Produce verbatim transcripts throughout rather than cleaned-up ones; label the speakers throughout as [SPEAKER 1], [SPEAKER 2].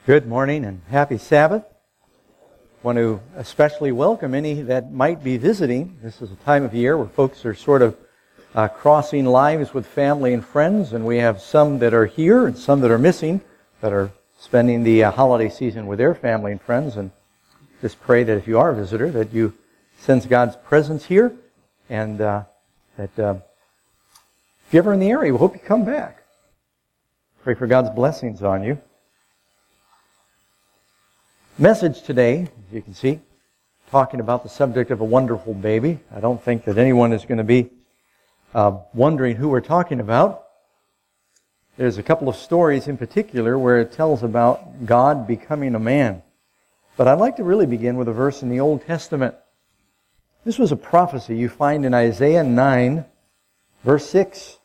[SPEAKER 1] Good morning and happy Sabbath. I want to especially welcome any that might be visiting. This is a time of year where folks are sort of uh, crossing lives with family and friends, and we have some that are here and some that are missing that are spending the uh, holiday season with their family and friends. And just pray that if you are a visitor, that you sense God's presence here, and uh, that uh, if you're ever in the area, we hope you come back. Pray for God's blessings on you. Message today, as you can see, talking about the subject of a wonderful baby. I don't think that anyone is going to be uh, wondering who we're talking about. There's a couple of stories in particular where it tells about God becoming a man. But I'd like to really begin with a verse in the Old Testament. This was a prophecy you find in Isaiah nine, verse six.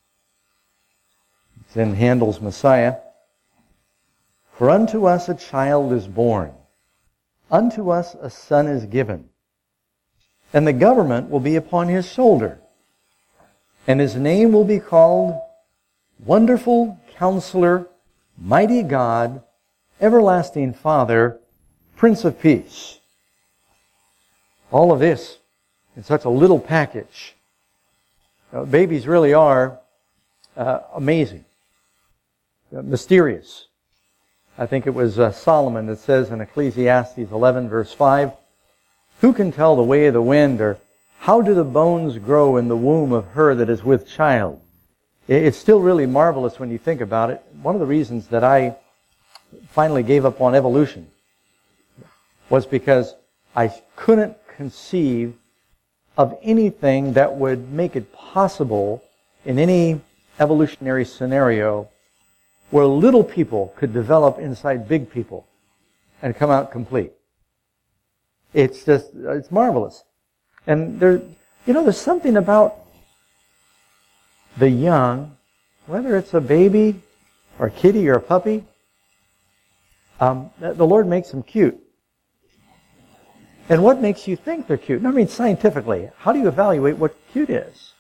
[SPEAKER 1] It's in Handel's Messiah. For unto us a child is born, unto us a son is given, and the government will be upon his shoulder, and his name will be called Wonderful Counselor, Mighty God, Everlasting Father, Prince of Peace. All of this in such a little package. Now, babies really are uh, amazing, uh, mysterious. I think it was uh, Solomon that says in Ecclesiastes eleven, verse five, who can tell the way of the wind, or how do the bones grow in the womb of her that is with child? It's still really marvelous when you think about it. One of the reasons that I finally gave up on evolution was because I couldn't conceive of anything that would make it possible in any evolutionary scenario where little people could develop inside big people and come out complete. It's just, it's marvelous. And there, you know, there's something about the young, whether it's a baby or a kitty or a puppy, um, the Lord makes them cute. And what makes you think they're cute? I mean, scientifically, how do you evaluate what cute is?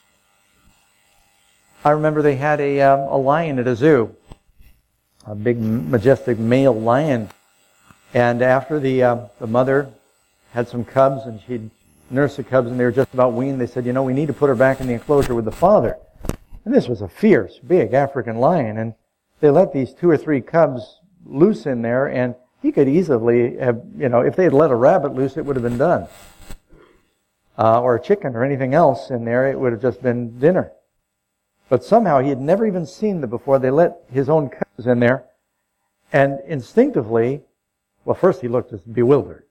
[SPEAKER 1] I remember they had a, um, a lion at a zoo. A big, majestic male lion. And after the uh, the mother had some cubs and she'd nursed the cubs and they were just about weaned, they said, you know, we need to put her back in the enclosure with the father. And this was a fierce, big African lion. And they let these two or three cubs loose in there, and he could easily have, you know, if they had let a rabbit loose, it would have been done. Uh, or a chicken or anything else in there, it would have just been dinner. But somehow he had never even seen them before. They let his own cubs in there. And instinctively, well, first he looked just bewildered.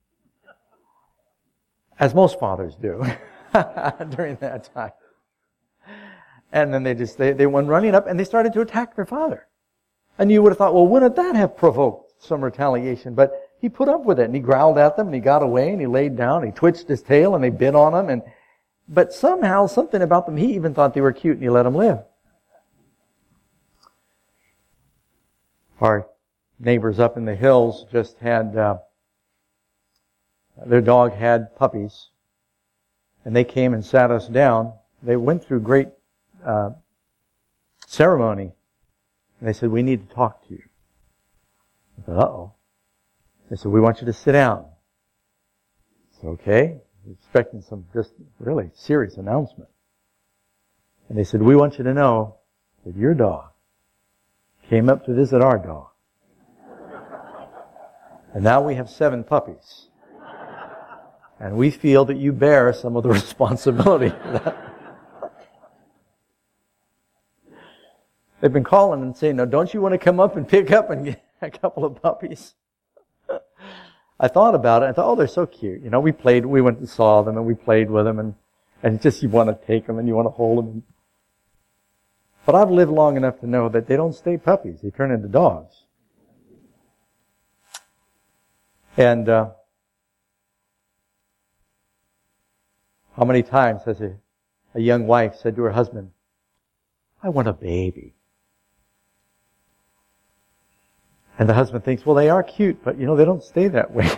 [SPEAKER 1] As most fathers do during that time. And then they just, they, they went running up and they started to attack their father. And you would have thought, well, wouldn't that have provoked some retaliation? But he put up with it and he growled at them and he got away and he laid down, he twitched his tail and they bit on him, and but somehow, something about them, he even thought they were cute and he let them live. Our neighbors up in the hills just had, uh, their dog had puppies. And they came and sat us down. They went through great uh, ceremony. And they said, we need to talk to you. I said, uh-oh. They said, we want you to sit down. I said, okay. Expecting some just really serious announcement. And they said, we want you to know that your dog came up to visit our dog. And now we have seven puppies. And we feel that you bear some of the responsibility for that. They've been calling and saying, no, don't you want to come up and pick up and get a couple of puppies? I thought about it. I thought, oh, they're so cute. You know, we played, we went and saw them and we played with them, and, and just you want to take them and you want to hold them. But I've lived long enough to know that they don't stay puppies. They turn into dogs. And, uh, how many times has a, a young wife said to her husband, I want a baby. And the husband thinks, well, they are cute, but, you know, they don't stay that way.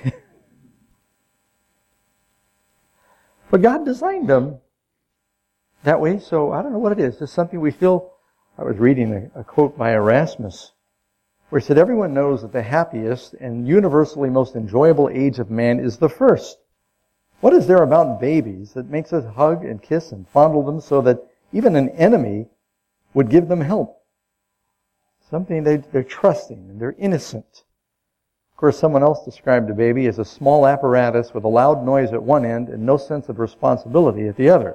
[SPEAKER 1] But God designed them that way, so I don't know what it is. It's something we feel. I was reading a, a quote by Erasmus where he said everyone knows that the happiest and universally most enjoyable age of man is the first. What is there about babies that makes us hug and kiss and fondle them so that even an enemy would give them help? Something they, they're trusting and they're innocent. Of course, someone else described a baby as a small apparatus with a loud noise at one end and no sense of responsibility at the other.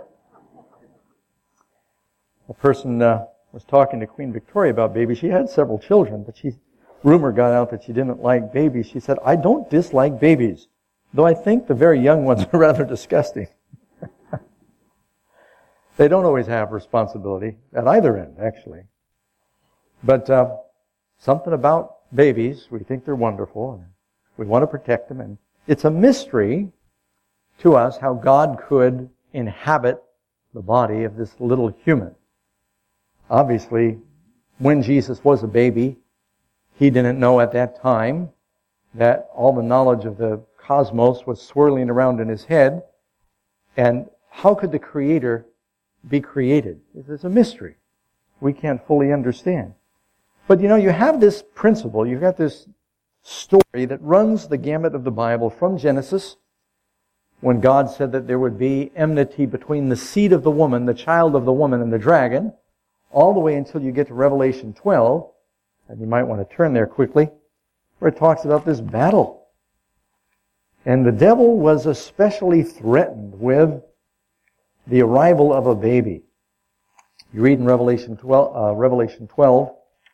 [SPEAKER 1] A person uh, was talking to Queen Victoria about babies. She had several children, but she, rumor got out that she didn't like babies. She said, I don't dislike babies, though I think the very young ones are rather disgusting. They don't always have responsibility at either end, actually. But uh, something about babies, we think they're wonderful, and we want to protect them. And it's a mystery to us how God could inhabit the body of this little human. Obviously, when Jesus was a baby, he didn't know at that time that all the knowledge of the cosmos was swirling around in his head. And how could the Creator be created? It's a mystery we can't fully understand. But you know, you have this principle, you've got this story that runs the gamut of the Bible from Genesis, when God said that there would be enmity between the seed of the woman, the child of the woman, and the dragon, all the way until you get to Revelation twelve, and you might want to turn there quickly, where it talks about this battle. And the devil was especially threatened with the arrival of a baby. You read in Revelation twelve, uh, Revelation twelve,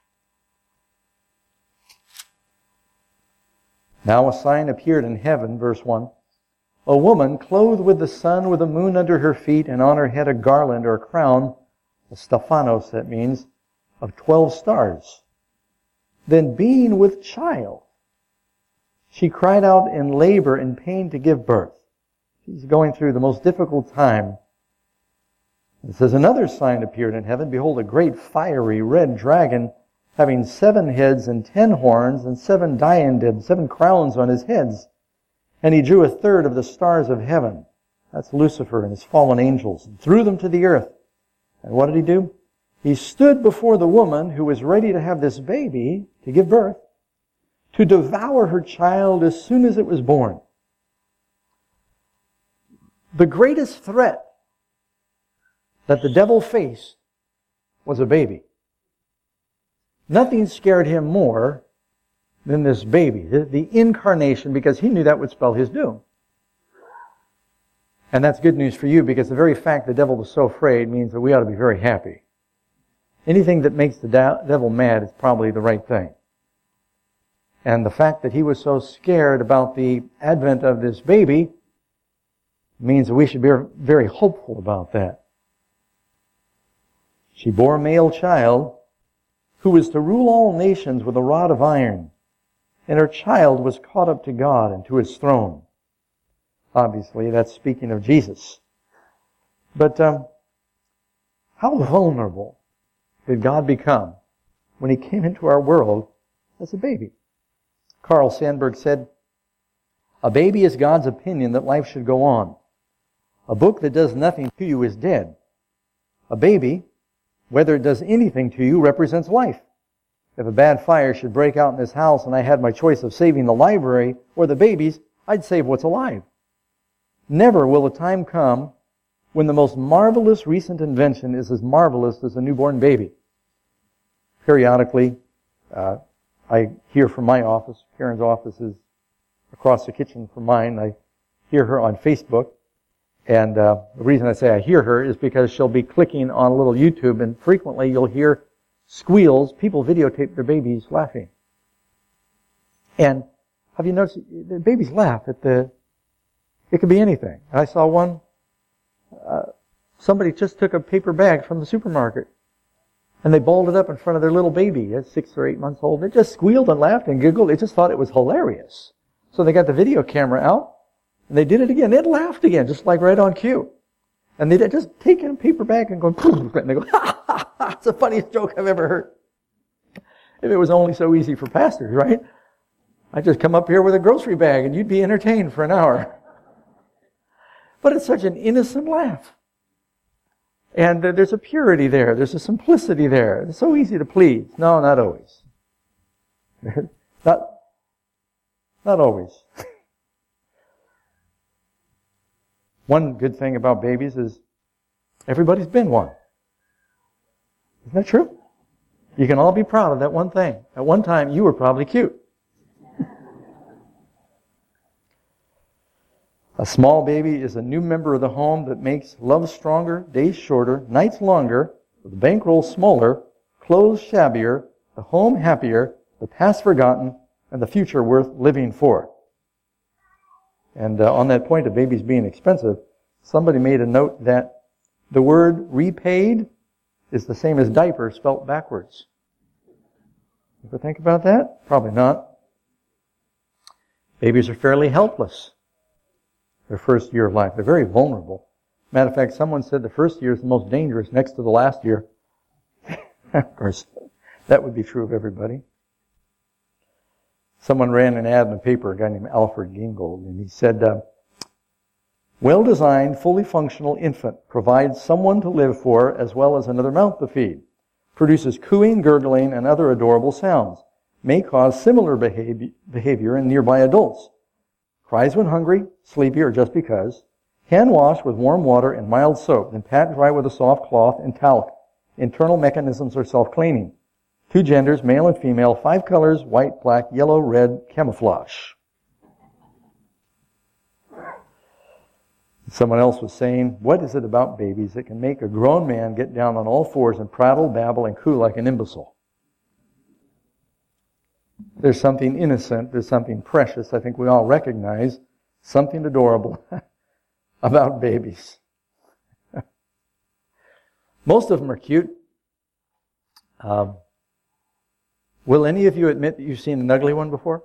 [SPEAKER 1] now a sign appeared in heaven, verse one, a woman clothed with the sun, with the moon under her feet, and on her head a garland or a crown, a Stephanos, that means, of twelve stars. Then being with child, she cried out in labor and pain to give birth. She's going through the most difficult time. It says, another sign appeared in heaven. Behold, a great fiery red dragon, having seven heads and ten horns and seven diadems, seven crowns on his heads. And he drew a third of the stars of heaven. That's Lucifer and his fallen angels, and threw them to the earth. And what did he do? He stood before the woman who was ready to have this baby, to give birth, to devour her child as soon as it was born. The greatest threat that the devil faced was a baby. Nothing scared him more than this baby, the incarnation, because he knew that would spell his doom. And that's good news for you, because the very fact the devil was so afraid means that we ought to be very happy. Anything that makes the devil mad is probably the right thing. And the fact that he was so scared about the advent of this baby means that we should be very hopeful about that. She bore a male child who was to rule all nations with a rod of iron, and her child was caught up to God and to his throne. Obviously, that's speaking of Jesus. But um, how vulnerable did God become when he came into our world as a baby? Carl Sandburg said, a baby is God's opinion that life should go on. A book that does nothing to you is dead. A baby, whether it does anything to you, represents life. If a bad fire should break out in this house and I had my choice of saving the library or the babies, I'd save what's alive. Never will a time come when the most marvelous recent invention is as marvelous as a newborn baby. Periodically, uh, I hear from my office, Karen's office is across the kitchen from mine, I hear her on Facebook. And uh, the reason I say I hear her is because she'll be clicking on a little YouTube, and frequently you'll hear squeals. People videotape their babies laughing. And have you noticed, the babies laugh at the, it could be anything. I saw one, uh, somebody just took a paper bag from the supermarket, and they balled it up in front of their little baby, at six or eight months old. They just squealed and laughed and giggled. They just thought it was hilarious. So they got the video camera out, and they did it again. They'd laughed again, just like right on cue. And they'd just taken a paper bag and go, and they go, ha, ha, ha, it's the funniest joke I've ever heard. If it was only so easy for pastors, right? I'd just come up here with a grocery bag and you'd be entertained for an hour. But it's such an innocent laugh. And there's a purity there. There's a simplicity there. It's so easy to please. No, not always. not, not always. One good thing about babies is everybody's been one. Isn't that true? You can all be proud of that one thing. At one time, you were probably cute. A small baby is a new member of the home that makes love stronger, days shorter, nights longer, the bankroll smaller, clothes shabbier, the home happier, the past forgotten, and the future worth living for. And uh, on that point of babies being expensive, somebody made a note that the word repaid is the same as diaper spelt backwards. Ever think about that? Probably not. Babies are fairly helpless their first year of life. They're very vulnerable. Matter of fact, someone said the first year is the most dangerous next to the last year. Of course, that would be true of everybody. Someone ran an ad in the paper, a guy named Alfred Gingold, and he said, uh, well-designed, fully functional infant provides someone to live for as well as another mouth to feed. Produces cooing, gurgling, and other adorable sounds. May cause similar behavior in nearby adults. Cries when hungry, sleepy, or just because. Hand wash with warm water and mild soap, then pat dry with a soft cloth and talc. Internal mechanisms are self-cleaning. Two genders, male and female, five colors, white, black, yellow, red, camouflage. Someone else was saying, what is it about babies that can make a grown man get down on all fours and prattle, babble, and coo like an imbecile? There's something innocent, there's something precious, I think we all recognize, something adorable about babies. Most of them are cute. Um, will any of you admit that you've seen an ugly one before?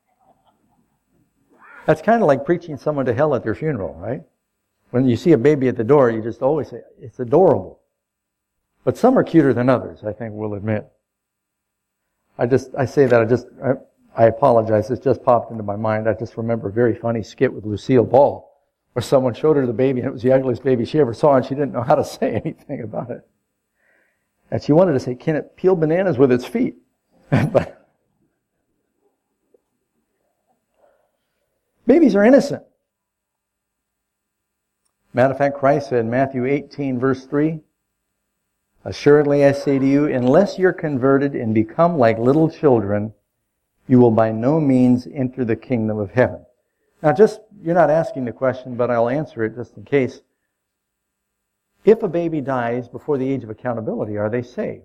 [SPEAKER 1] That's kind of like preaching someone to hell at their funeral, right? When you see a baby at the door, you just always say, it's adorable. But some are cuter than others, I think we'll admit. I just, I say that, I just, I, I apologize, it just popped into my mind. I just remember a very funny skit with Lucille Ball, where someone showed her the baby, and it was the ugliest baby she ever saw, and she didn't know how to say anything about it. And she wanted to say, can it peel bananas with its feet? But babies are innocent. Matter of fact, Christ said in Matthew eighteen, verse three, assuredly I say to you, unless you're converted and become like little children, you will by no means enter the kingdom of heaven. Now just, you're not asking the question, but I'll answer it just in case. If a baby dies before the age of accountability, are they saved?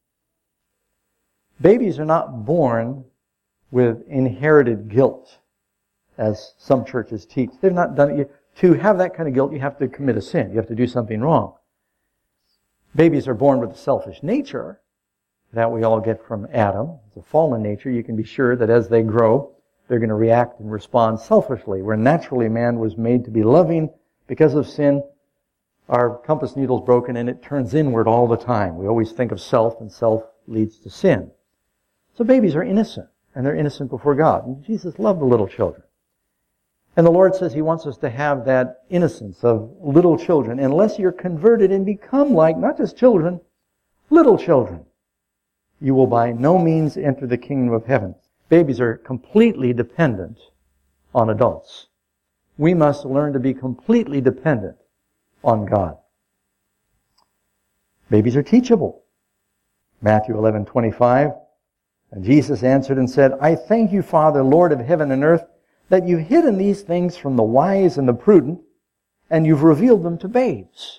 [SPEAKER 1] Babies are not born with inherited guilt, as some churches teach. They've not done it. To have that kind of guilt, you have to commit a sin. You have to do something wrong. Babies are born with a selfish nature that we all get from Adam. It's a fallen nature. You can be sure that as they grow, they're going to react and respond selfishly. Where naturally man was made to be loving, because of sin, our compass needle's broken and it turns inward all the time. We always think of self, and self leads to sin. So babies are innocent, and they're innocent before God. And Jesus loved the little children. And the Lord says He wants us to have that innocence of little children. Unless you're converted and become like, not just children, little children, you will by no means enter the kingdom of heaven. Babies are completely dependent on adults. We must learn to be completely dependent on God. Babies are teachable. Matthew eleven twenty-five. And Jesus answered and said, I thank you, Father, Lord of heaven and earth, that you've hidden these things from the wise and the prudent, and you've revealed them to babes.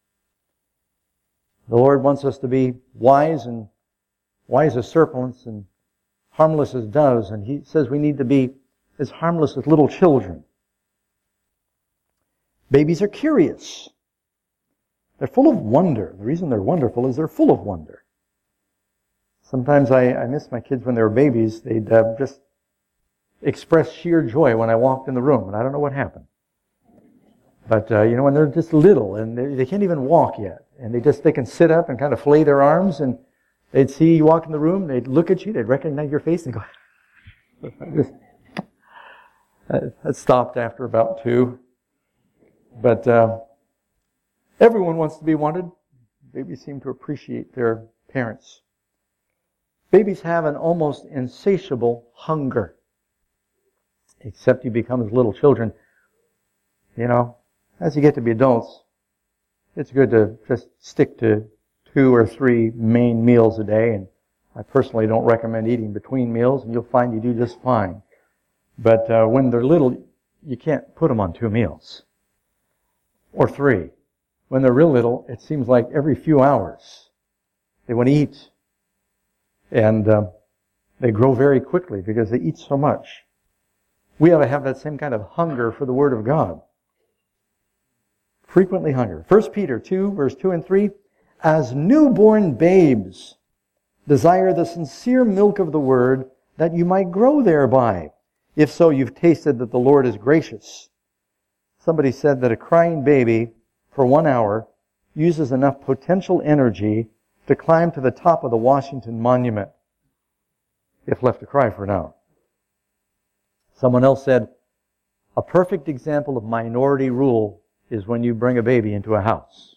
[SPEAKER 1] The Lord wants us to be wise and wise as serpents and harmless as doves, and He says we need to be as harmless as little children. Babies are curious. They're full of wonder. The reason they're wonderful is they're full of wonder. Sometimes I, I miss my kids when they were babies. They'd uh, just express sheer joy when I walked in the room, and I don't know what happened. But, uh, you know, when they're just little, and they, they can't even walk yet, and they just, they can sit up and kind of flay their arms, and they'd see you walk in the room, they'd look at you, they'd recognize your face, and go, just, that stopped after about two. But, uh, everyone wants to be wanted. Babies seem to appreciate their parents. Babies have an almost insatiable hunger. Except you become as little children. You know, as you get to be adults, it's good to just stick to two or three main meals a day. And I personally don't recommend eating between meals, and you'll find you do just fine. But uh, when they're little, you can't put them on two meals. Or three. When they're real little, it seems like every few hours they want to eat. And uh, they grow very quickly because they eat so much. We ought to have that same kind of hunger for the Word of God. Frequently hunger. First Peter two, verse two and three. As newborn babes, desire the sincere milk of the Word, that you might grow thereby. If so, you've tasted that the Lord is gracious. Somebody said that a crying baby for one hour uses enough potential energy to climb to the top of the Washington Monument if left to cry for an hour. Someone else said, a perfect example of minority rule is when you bring a baby into a house.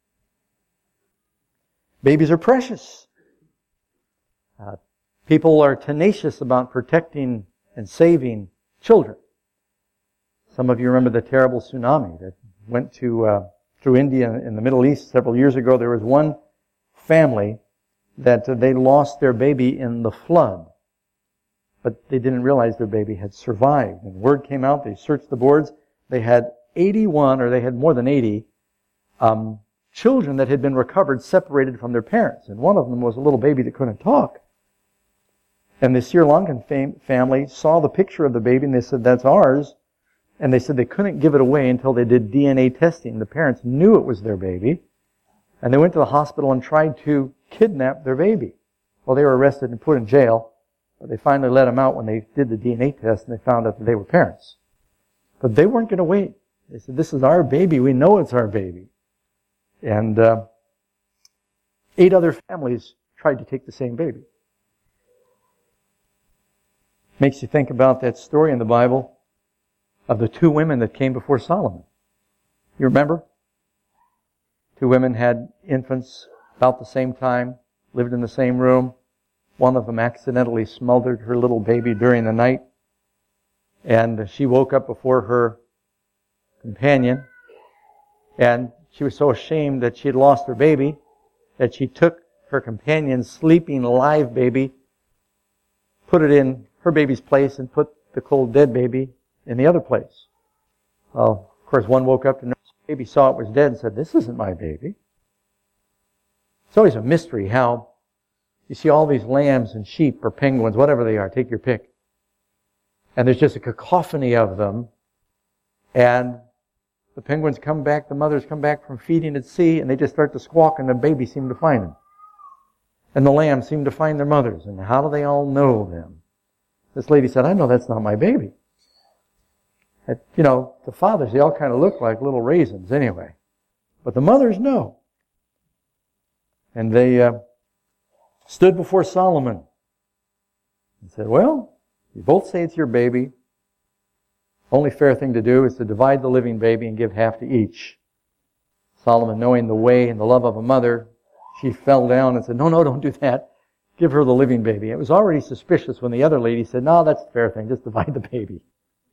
[SPEAKER 1] Babies are precious. Uh, people are tenacious about protecting and saving children. Some of you remember the terrible tsunami that went to uh, through India in the Middle East several years ago. There was one family that uh, they lost their baby in the flood, but they didn't realize their baby had survived. And word came out, they searched the boards, they had eighty-one, or they had more than eighty, um, children that had been recovered, separated from their parents. And one of them was a little baby that couldn't talk. And the Sri Lankan fam- family saw the picture of the baby and they said, that's ours. And they said they couldn't give it away until they did D N A testing. The parents knew it was their baby. And they went to the hospital and tried to kidnap their baby. Well, they were arrested and put in jail. But they finally let them out when they did the D N A test and they found out that they were parents. But they weren't going to wait. They said, this is our baby. We know it's our baby. And uh, eight other families tried to take the same baby. Makes you think about that story in the Bible of the two women that came before Solomon. You remember? Two women had infants about the same time, lived in the same room. One of them accidentally smothered her little baby during the night. And she woke up before her companion. And she was so ashamed that she had lost her baby that she took her companion's sleeping live baby, put it in her baby's place, and put the cold dead baby in the other place. Well, of course, one woke up to know the baby, saw it was dead, and said, this isn't my baby. It's always a mystery how you see all these lambs and sheep or penguins, whatever they are, take your pick. And there's just a cacophony of them. And the penguins come back, the mothers come back from feeding at sea, and they just start to squawk, and the babies seem to find them. And the lambs seem to find their mothers. And how do they all know them? This lady said, I know that's not my baby. And, you know, the fathers, they all kind of look like little raisins anyway. But the mothers know. And they uh, stood before Solomon and said, well, you both say it's your baby. Only fair thing to do is to divide the living baby and give half to each. Solomon, knowing the way and the love of a mother, she fell down and said, no, no, don't do that. Give her the living baby. It was already suspicious when the other lady said, no, that's the fair thing. Just divide the baby.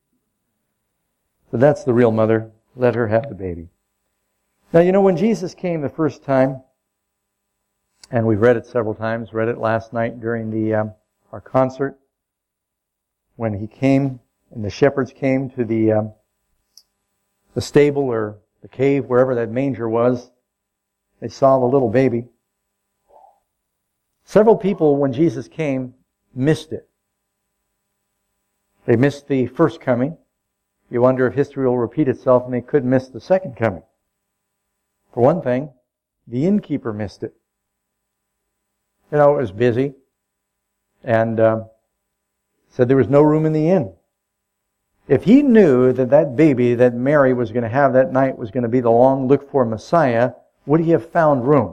[SPEAKER 1] So that's the real mother. Let her have the baby. Now, you know, when Jesus came the first time, and we've read it several times, read it last night during the um, our concert, when he came and the shepherds came to the um, the stable or the cave, wherever that manger was, they saw the little baby. Several people, when Jesus came, missed it. They missed the first coming. You wonder if history will repeat itself and they could miss the second coming. For one thing, the innkeeper missed it. You know, it was busy, and uh, said there was no room in the inn. If he knew that that baby that Mary was going to have that night was going to be the long-looked-for Messiah, would he have found room?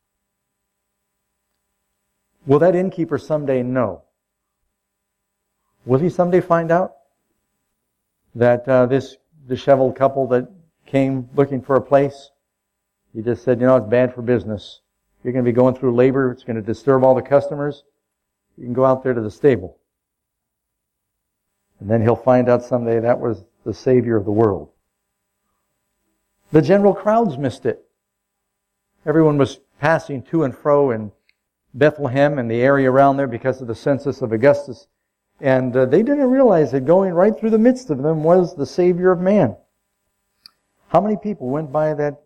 [SPEAKER 1] Will that innkeeper someday know? Will he someday find out that uh, this disheveled couple that came looking for a place, he just said, you know, it's bad for business. You're going to be going through labor. It's going to disturb all the customers. You can go out there to the stable. And then he'll find out someday that was the Savior of the world. The general crowds missed it. Everyone was passing to and fro in Bethlehem and the area around there because of the census of Augustus. And uh, they didn't realize that going right through the midst of them was the Savior of man. How many people went by that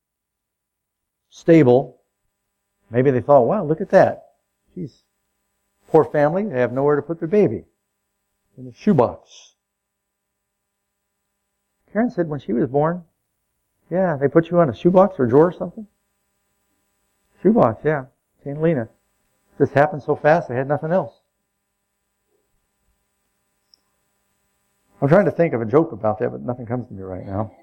[SPEAKER 1] stable? Maybe they thought, wow, look at that. Geez, poor family, they have nowhere to put their baby. In a shoebox. Karen said when she was born, yeah, they put you on a shoebox or a drawer or something? Shoebox, yeah. Saint Lena. This happened so fast, they had nothing else. I'm trying to think of a joke about that, but nothing comes to me right now.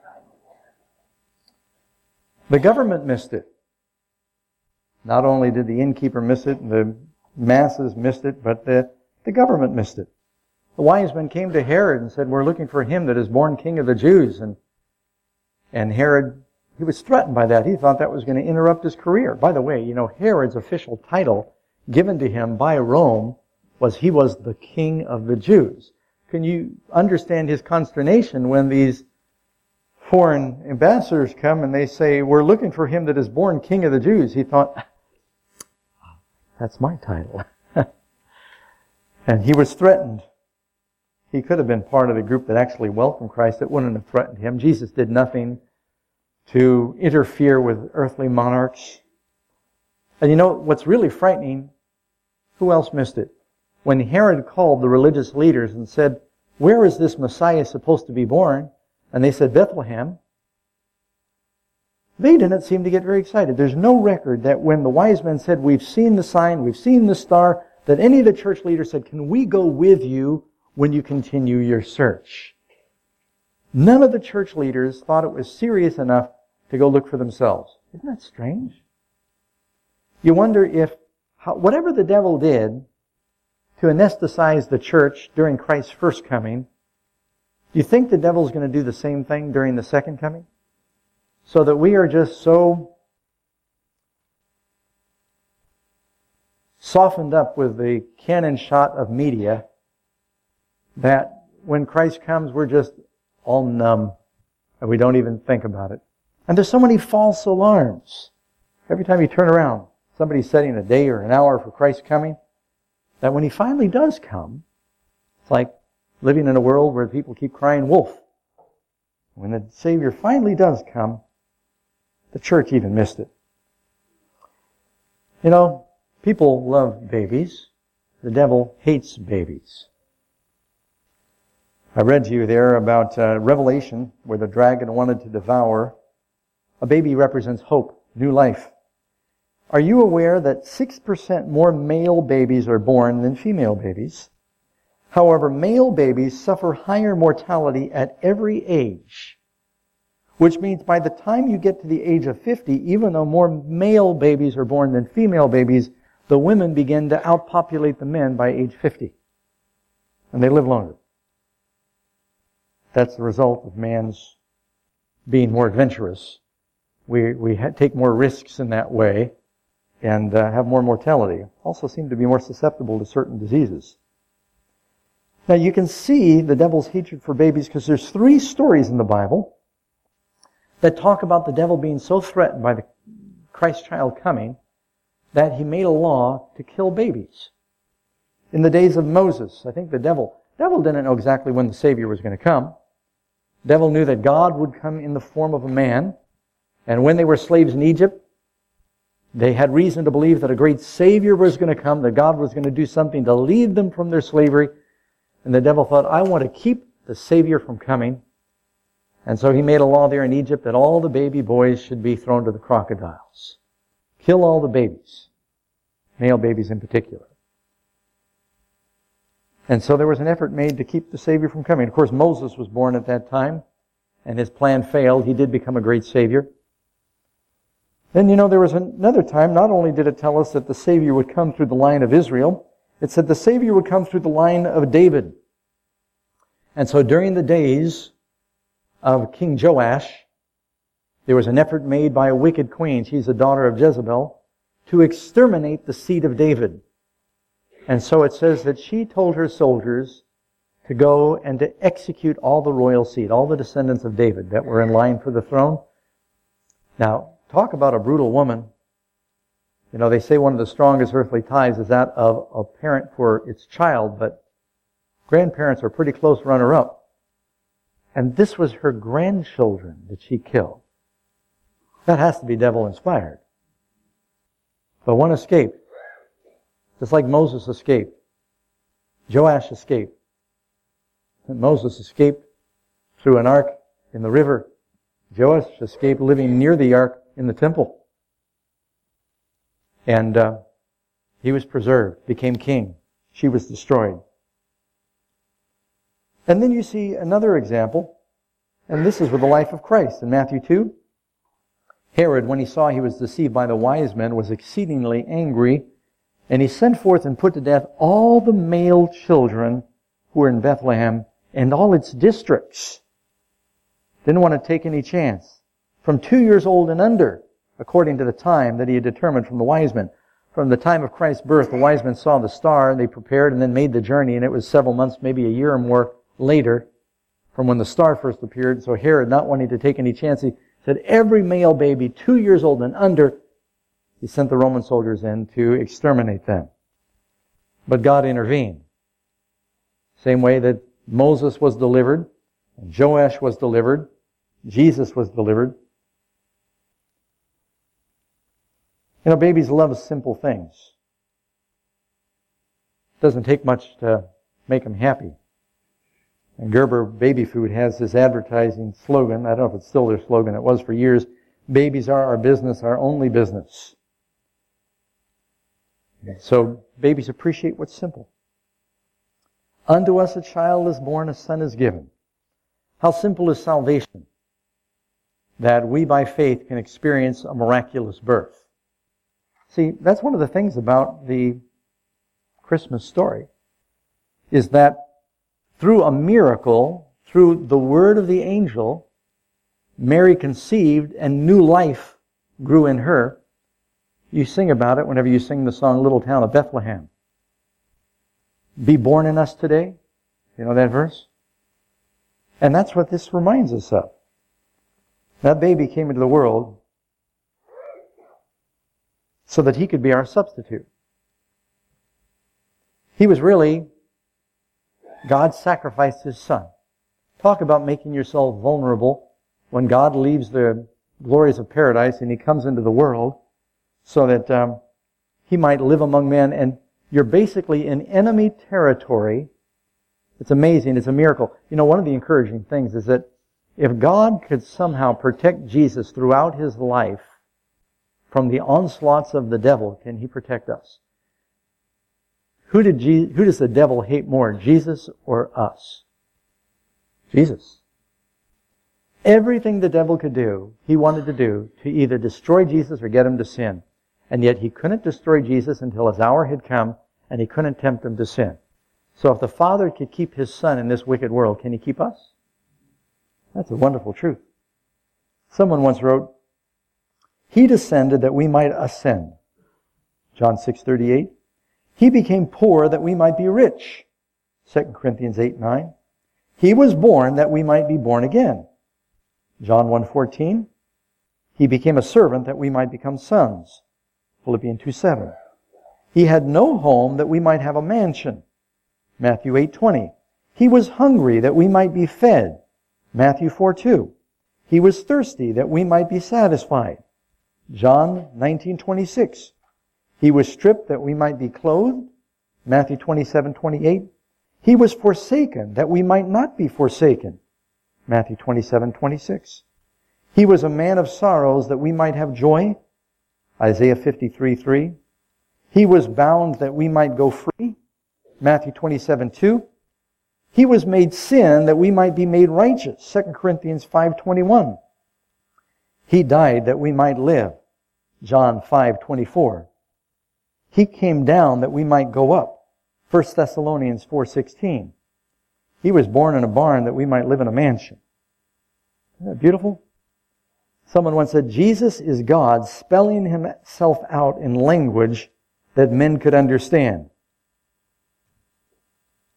[SPEAKER 1] The government missed it. Not only did the innkeeper miss it, and the masses missed it, but the, the government missed it. The wise men came to Herod and said, we're looking for him that is born king of the Jews. And, and Herod, he was threatened by that. He thought that was going to interrupt his career. By the way, you know, Herod's official title given to him by Rome was he was the king of the Jews. Can you understand his consternation when these foreign ambassadors come and they say, we're looking for him that is born king of the Jews? He thought, that's my title. And he was threatened. He could have been part of the group that actually welcomed Christ. It wouldn't have threatened him. Jesus did nothing to interfere with earthly monarchs. And you know what's really frightening? Who else missed it? When Herod called the religious leaders and said, where is this Messiah supposed to be born? And they said, Bethlehem. They didn't seem to get very excited. There's no record that when the wise men said, we've seen the sign, we've seen the star, that any of the church leaders said, can we go with you when you continue your search? None of the church leaders thought it was serious enough to go look for themselves. Isn't that strange? You wonder if, how, whatever the devil did to anesthetize the church during Christ's first coming, do you think the devil's going to do the same thing during the second coming? So that we are just so softened up with the cannon shot of media that when Christ comes, we're just all numb and we don't even think about it. And there's so many false alarms. Every time you turn around, somebody's setting a day or an hour for Christ's coming, that when He finally does come, it's like living in a world where people keep crying wolf. When the Savior finally does come, the church even missed it. You know, people love babies. The devil hates babies. I read to you there about uh, Revelation, where the dragon wanted to devour. A baby represents hope, new life. Are you aware that six percent more male babies are born than female babies? However, male babies suffer higher mortality at every age, which means by the time you get to the age of fifty, even though more male babies are born than female babies, the women begin to outpopulate the men by age fifty. And they live longer. That's the result of man's being more adventurous. We we ha- take more risks in that way and uh, have more mortality. Also seem to be more susceptible to certain diseases. Now you can see the devil's hatred for babies because there's three stories in the Bible that talk about the devil being so threatened by the Christ child coming that he made a law to kill babies. In the days of Moses, I think the devil, devil didn't know exactly when the Savior was going to come. The devil knew that God would come in the form of a man, and when they were slaves in Egypt, they had reason to believe that a great Savior was going to come, that God was going to do something to lead them from their slavery. And the devil thought, I want to keep the Savior from coming. And so he made a law there in Egypt that all the baby boys should be thrown to the crocodiles. Kill all the babies, male babies in particular. And so there was an effort made to keep the Savior from coming. Of course, Moses was born at that time, and his plan failed. He did become a great Savior. Then, you know, there was another time, not only did it tell us that the Savior would come through the line of Israel, it said the Savior would come through the line of David. And so during the days of King Joash, there was an effort made by a wicked queen, she's a daughter of Jezebel, to exterminate the seed of David. And so it says that she told her soldiers to go and to execute all the royal seed, all the descendants of David that were in line for the throne. Now, talk about a brutal woman. You know, they say one of the strongest earthly ties is that of a parent for its child, but grandparents are pretty close runner-up. And this was her grandchildren that she killed. That has to be devil-inspired. But one escaped. Just like Moses escaped. Joash escaped. And Moses escaped through an ark in the river. Joash escaped living near the ark in the temple. And uh, he was preserved, became king. She was destroyed. And then you see another example, and this is with the life of Christ in Matthew two. Herod, when he saw he was deceived by the wise men, was exceedingly angry, and he sent forth and put to death all the male children who were in Bethlehem and all its districts. Didn't want to take any chance. From two years old and under, according to the time that he had determined from the wise men. From the time of Christ's birth, the wise men saw the star, and they prepared and then made the journey, and it was several months, maybe a year or more later, from when the star first appeared. So Herod, not wanting to take any chance, he said every male baby two years old and under, he sent the Roman soldiers in to exterminate them. But God intervened. Same way that Moses was delivered, and Joash was delivered, Jesus was delivered. You know, babies love simple things. It doesn't take much to make them happy. And Gerber Baby Food has this advertising slogan. I don't know if it's still their slogan. It was for years. Babies are our business, our only business. So babies appreciate what's simple. Unto us a child is born, a son is given. How simple is salvation? That we by faith can experience a miraculous birth. See, that's one of the things about the Christmas story, is that through a miracle, through the word of the angel, Mary conceived and new life grew in her. You sing about it whenever you sing the song Little Town of Bethlehem. Be born in us today. You know that verse? And that's what this reminds us of. That baby came into the world so that he could be our substitute. He was really, God sacrificed His Son. Talk about making yourself vulnerable when God leaves the glories of paradise and He comes into the world so that um, He might live among men, and you're basically in enemy territory. It's amazing. It's a miracle. You know, one of the encouraging things is that if God could somehow protect Jesus throughout His life from the onslaughts of the devil, can He protect us? Who did Je- who does the devil hate more, Jesus or us? Jesus. Everything the devil could do, he wanted to do to either destroy Jesus or get him to sin. And yet he couldn't destroy Jesus until His hour had come, and he couldn't tempt him to sin. So if the Father could keep His Son in this wicked world, can He keep us? That's a wonderful truth. Someone once wrote, He descended that we might ascend. John six thirty-eight. He became poor that we might be rich. Second Corinthians eight nine. He was born that we might be born again. John one fourteen. He became a servant that we might become sons. Philippians two seven. He had no home that we might have a mansion. Matthew eight twenty. He was hungry that we might be fed. Matthew four two. He was thirsty that we might be satisfied. John nineteen twenty-six. He was stripped that we might be clothed. Matthew twenty-seven twenty-eight. He was forsaken that we might not be forsaken. Matthew twenty-seven twenty-six. He was a man of sorrows that we might have joy. Isaiah fifty-three three. He was bound that we might go free. Matthew twenty-seven two. He was made sin that we might be made righteous. Second Corinthians five twenty-one. He died that we might live. John five twenty-four. He came down that we might go up. First Thessalonians four sixteen. He was born in a barn that we might live in a mansion. Isn't that beautiful? Someone once said, Jesus is God spelling Himself out in language that men could understand.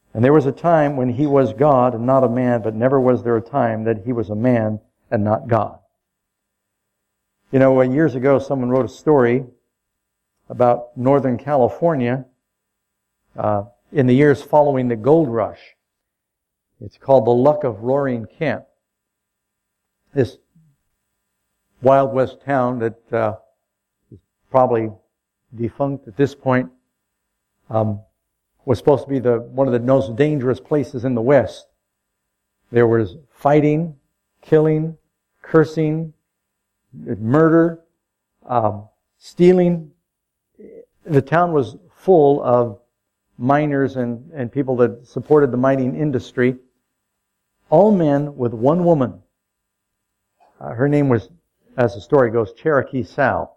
[SPEAKER 1] And there was a time when he was God and not a man, but never was there a time that he was a man and not God. You know, years ago someone wrote a story about Northern California uh, in the years following the gold rush. It's called the Luck of Roaring Camp. This Wild West town that uh, is probably defunct at this point um, was supposed to be the one of the most dangerous places in the West. There was fighting, killing, cursing, murder, um, stealing. The town was full of miners and, and people that supported the mining industry. All men with one woman. Uh, her name was, as the story goes, Cherokee Sal,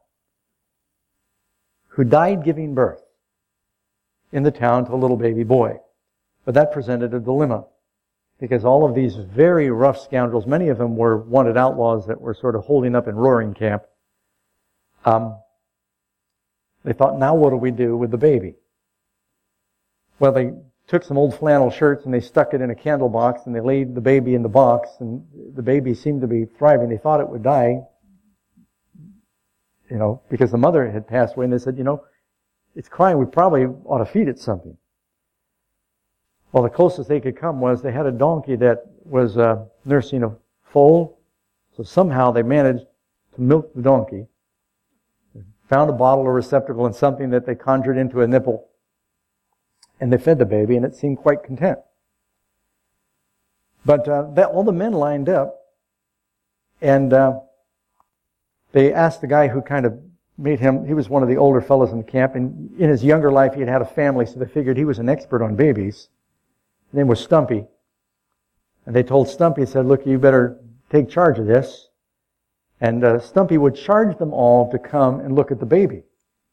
[SPEAKER 1] who died giving birth in the town to a little baby boy. But that presented a dilemma, because all of these very rough scoundrels, many of them were wanted outlaws that were sort of holding up in Roaring Camp. Um, they thought, now what do we do with the baby? Well, they took some old flannel shirts and they stuck it in a candle box and they laid the baby in the box, and the baby seemed to be thriving. They thought it would die, you know, because the mother had passed away, and they said, you know, it's crying, we probably ought to feed it something. Well, the closest they could come was they had a donkey that was uh, nursing a foal, so somehow they managed to milk the donkey, found a bottle or receptacle and something that they conjured into a nipple, and they fed the baby, and it seemed quite content. But uh, that, all the men lined up, and uh, they asked the guy who kind of made him, he was one of the older fellows in the camp, and in his younger life he had had a family, so they figured he was an expert on babies. His name was Stumpy. And they told Stumpy, said, look, you better take charge of this. And uh, Stumpy would charge them all to come and look at the baby.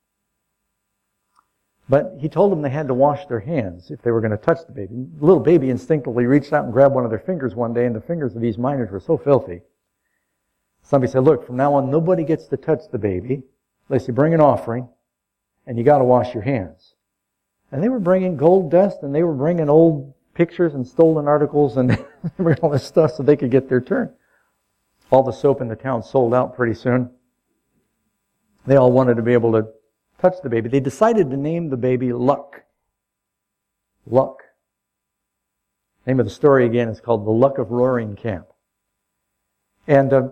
[SPEAKER 1] But he told them they had to wash their hands if they were going to touch the baby. The little baby instinctively reached out and grabbed one of their fingers one day, and the fingers of these miners were so filthy. Somebody said, look, from now on, nobody gets to touch the baby unless you bring an offering, and you got to wash your hands. And they were bringing gold dust, and they were bringing old pictures and stolen articles and all this stuff so they could get their turn. All the soap in the town sold out pretty soon. They all wanted to be able to touch the baby. They decided to name the baby Luck. Luck. The name of the story again is called The Luck of Roaring Camp. And uh,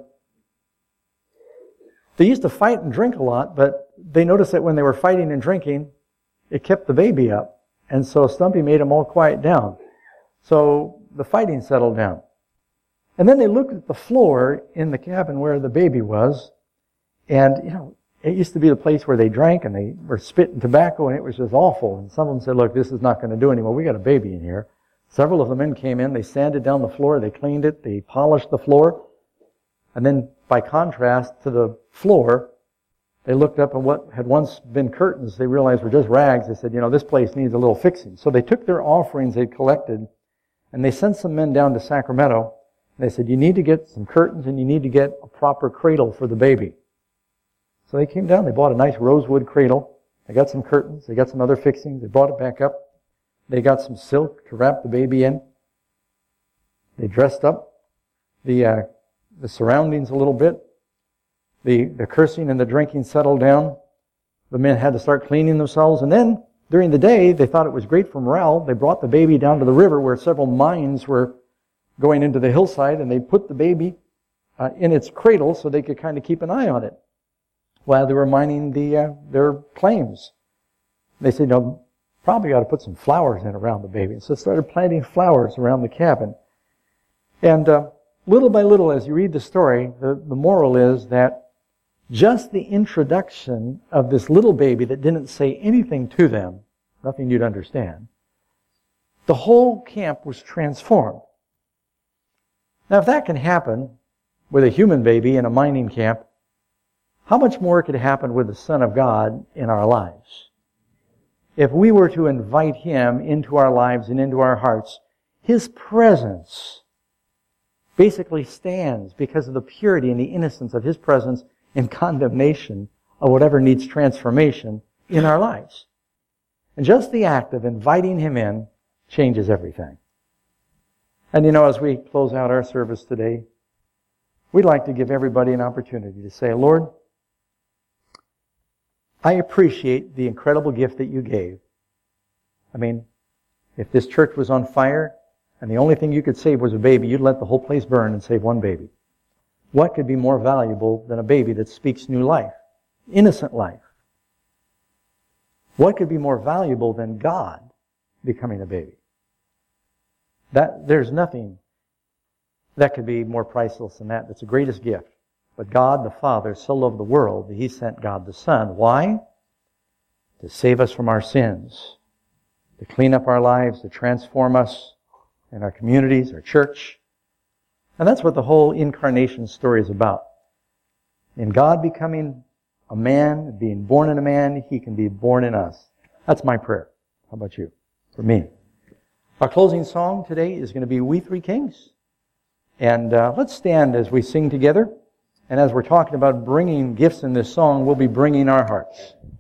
[SPEAKER 1] they used to fight and drink a lot, but they noticed that when they were fighting and drinking, it kept the baby up. And so Stumpy made them all quiet down. So the fighting settled down. And then they looked at the floor in the cabin where the baby was, and, you know, it used to be the place where they drank and they were spitting tobacco, and it was just awful. And some of them said, look, this is not going to do anymore. We got a baby in here. Several of the men came in, they sanded down the floor, they cleaned it, they polished the floor. And then, by contrast to the floor, they looked up, and what had once been curtains, they realized were just rags. They said, you know, this place needs a little fixing. So they took their offerings they'd collected, and they sent some men down to Sacramento. And they said, you need to get some curtains, and you need to get a proper cradle for the baby. So they came down, they bought a nice rosewood cradle. They got some curtains, they got some other fixings, they brought it back up. They got some silk to wrap the baby in. They dressed up the uh, the surroundings a little bit. The, the cursing and the drinking settled down. The men had to start cleaning themselves. And then, during the day, they thought it was great for morale. They brought the baby down to the river where several mines were going into the hillside, and they put the baby uh, in its cradle so they could kind of keep an eye on it while they were mining the uh, their claims. They said, no, probably ought to put some flowers in around the baby. So they started planting flowers around the cabin. And uh, little by little, as you read the story, the, the moral is that just the introduction of this little baby that didn't say anything to them, nothing you'd understand, the whole camp was transformed. Now, if that can happen with a human baby in a mining camp, how much more could happen with the Son of God in our lives? If we were to invite Him into our lives and into our hearts, His presence basically stands because of the purity and the innocence of His presence in condemnation of whatever needs transformation in our lives. And just the act of inviting Him in changes everything. And you know, as we close out our service today, we'd like to give everybody an opportunity to say, Lord, I appreciate the incredible gift that you gave. I mean, if this church was on fire and the only thing you could save was a baby, you'd let the whole place burn and save one baby. What could be more valuable than a baby that speaks new life, innocent life? What could be more valuable than God becoming a baby? That there's nothing that could be more priceless than that. That's the greatest gift. But God the Father so loved the world that He sent God the Son. Why? To save us from our sins, to clean up our lives, to transform us and our communities, our church. And that's what the whole incarnation story is about. In God becoming a man, being born in a man, He can be born in us. That's my prayer. How about you? For me. Our closing song today is going to be We Three Kings. And uh, let's stand as we sing together. And as we're talking about bringing gifts in this song, we'll be bringing our hearts.